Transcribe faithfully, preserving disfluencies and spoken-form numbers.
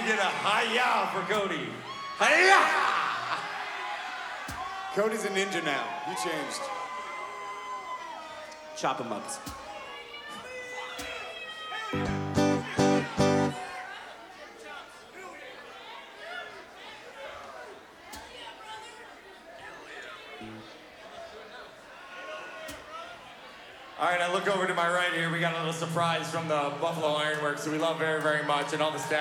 can get a hi-ya for Cody. Hi-ya! Cody's a ninja now. He changed. Chop him up. All right, I look over to my right here. We got a little surprise from the Buffalo Ironworks, who we love very, very much, and all the staff.